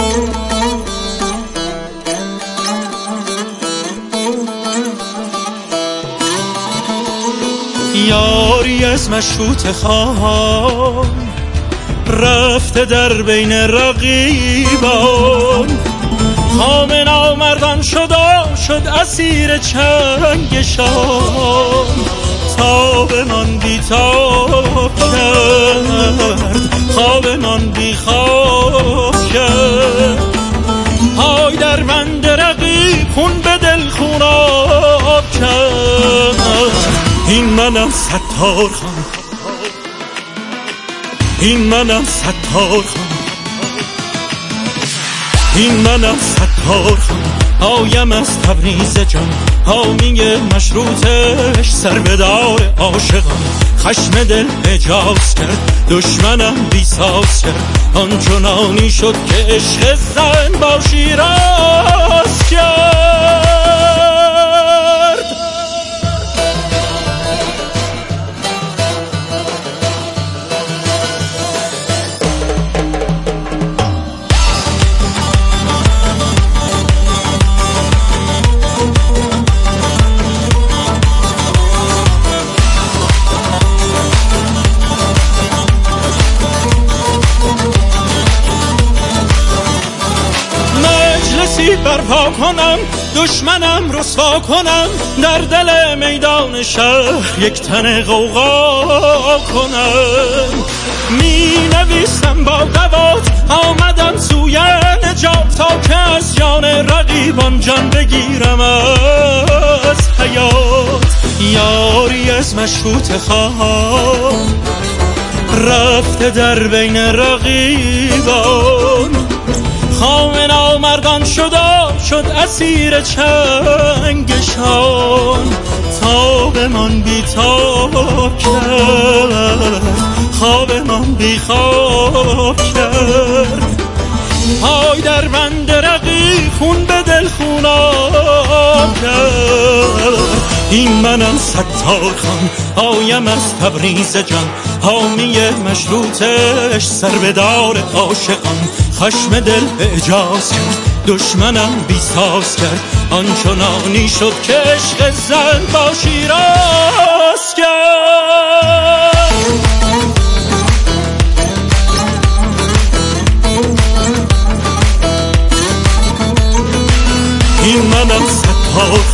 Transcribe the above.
یاری از مشروط خواهان رفته در بین رقیبان، خام نامردان شد اسیر چنگشان. تابمان بی تاب کرد، خوابمان بی خواب کرد. پای در بند رقیب خون به دل خوناب کرد. این منم ستار خان، این منم ستار خان، این منم ستار خان. آیم از تبریز جان، حامی مشروطش، سر به دار عاشقان. خشم دل اجاز کرد، دشمنم بیساز کرد. آنچنانی شد که عشق زن با شیراز کرد. برپا کنم، دشمنم رسوا کنم، در دل میدان شهر یک تن غوغا کنم. می نویسم با دوات، آمدم سوی نجات، تا که از جان رقیبان جان بگیرم از حیات. یاری از مشروط خواهان رفته در بین رقیبان، خام نامردان شد اسیر چنگشان. تابمان بی تاب کرد، خوابمان بی خواب کرد. پای در بند رقیب خون به دل خوناب کرد. این منم ستار خان، آیم از تبریز جان، حامی مشروطش، سر به دار عاشقان. خشم دل اعجاز کرد، دشمنم بیساز کرد. آنچنانی شد که عشق زن با شیراز کرد. این منم ستار